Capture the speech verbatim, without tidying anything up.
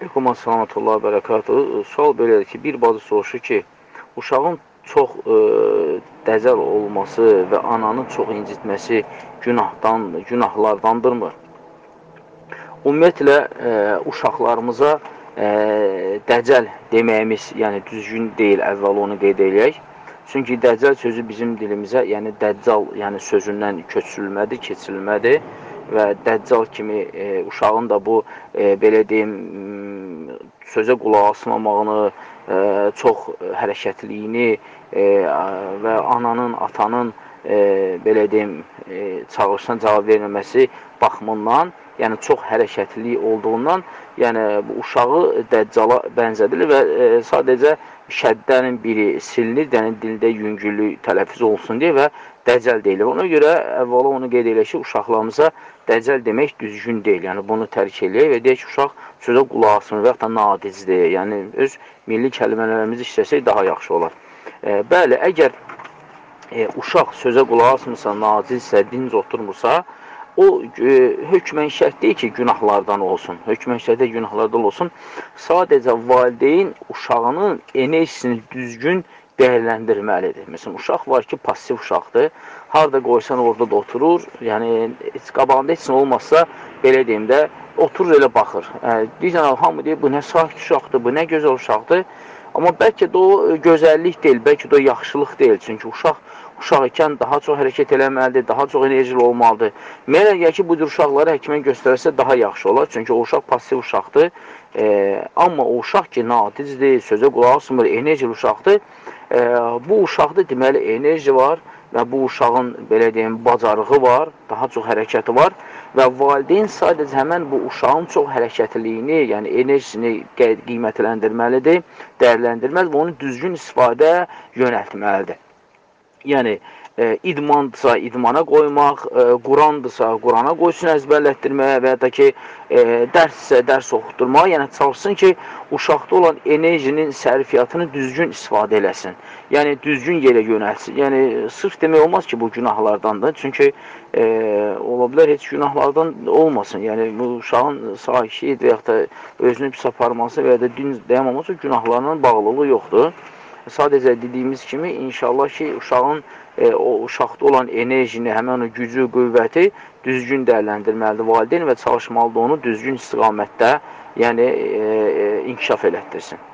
Aleyküm assalamuallah və bərəkatuhu. Sual belədir ki, bir bacı soruşur ki, uşağın çox e, dəcəl olması və ananın çox incitməsi günahdan, günahlardandırmı? Ümumiyyətlə, e, uşaqlarımıza e, dəcəl deməyimiz, yəni düzgün deyil, əvvəl onu qeyd eləyək. Çünki dəcəl sözü bizim dilimizə, yəni dəccal, yəni sözündən köçürülmədir, keçirilmədir və dəccal kimi e, uşağın da bu, e, belə deyim, sözə qulaq asmamağını, e, çox hərəkətliyini e, və ananın, atanın e, belə deyim, e, çağırışına cavab verməməsi baxımından, yəni çox hərəkətli olduğundan, yəni bu uşağı dəccala bənzədilir və e, sadəcə şəddənin biri silinir, yəni dildə yüngüllük tələffüz olsun deyə və dəcəl deyilir. Ona görə əvvəla onu qeyd eləyək ki, uşaqlarımıza dəcəl demək düzgün deyil. Yəni bunu tərk eləyək və deyək ki, uşaq sözə qulaq asmır və yaxud da nadicdir. Yəni öz milli kəlmələrimizi işləsək daha yaxşı olar. E, bəli, əgər e, uşaq sözə qulaq asmırsa, nacizsə, dinc oturmursa, o e, hökmən şərt deyil ki, günahlardan olsun. Hökmən şərt deyil, günahlardan olsun. Sadəcə valideyn uşağının enerjisini düzgün dəyərləndirməlidir. Məsələn, uşaq var ki, passiv uşaqdır. Harada qoysan orada da oturur. Yəni, heç qabağında heç nə olmazsa, belə deyim də, oturur elə baxır. Yəni, deyəcən, hamı deyir, bu nə sakit uşaqdır, bu nə gözəl uşaqdır. Amma bəlkə də o gözəllik deyil, bəlkə də o yaxşılıq deyil. Çünki uşaq uşaq ikən daha çox hərəkət eləməlidir, daha çox enerjili olmalıdır. Mənə gəlir ki, bu cür uşaqları həkimə göstərərsə daha yaxşı olar. Çünki o uşaq passiv uşaqdır. E, amma o uşaq ki, nadicdir, sözə qulaq asmır, enerjili uşaqdır. E, bu uşaqda deməli enerji var və bu uşağın, belə deyim, bacarığı var, daha çox hərəkəti var və valideyn sadəcə həmən bu uşağın çox hərəkətliyini, yəni enerjisini qiymətləndirməlidir, dəyərləndirməlidir və onu düzgün istifadə yönəltməlidir. Yəni, e, idmandırsa idmana qoymaq, e, Qurandırsa Qurana qoysun əzbərlətdirməyə və ya da ki, e, dərssə dərs oxutturmağa, yəni çalışsın ki, uşaqda olan enerjinin sərfiyyatını düzgün istifadə eləsin. Yəni, düzgün yerə yönəlsin. Yəni, sırf demək olmaz ki, bu günahlardandır. Çünki e, ola bilər, heç günahlardan olmasın. Yəni, bu uşağın sakit və ya da özünü pis aparması və ya da din dayamaması günahlarının bağlılığı yoxdur. Sadəcə dediyimiz kimi, inşallah ki, uşağın e, o uşaqda olan enerjini, həmən o gücü, qüvvəti düzgün dəyərləndirməlidir valideyn və çalışmalıdır onu düzgün istiqamətdə, yəni e, e, inkişaf elətdirsin.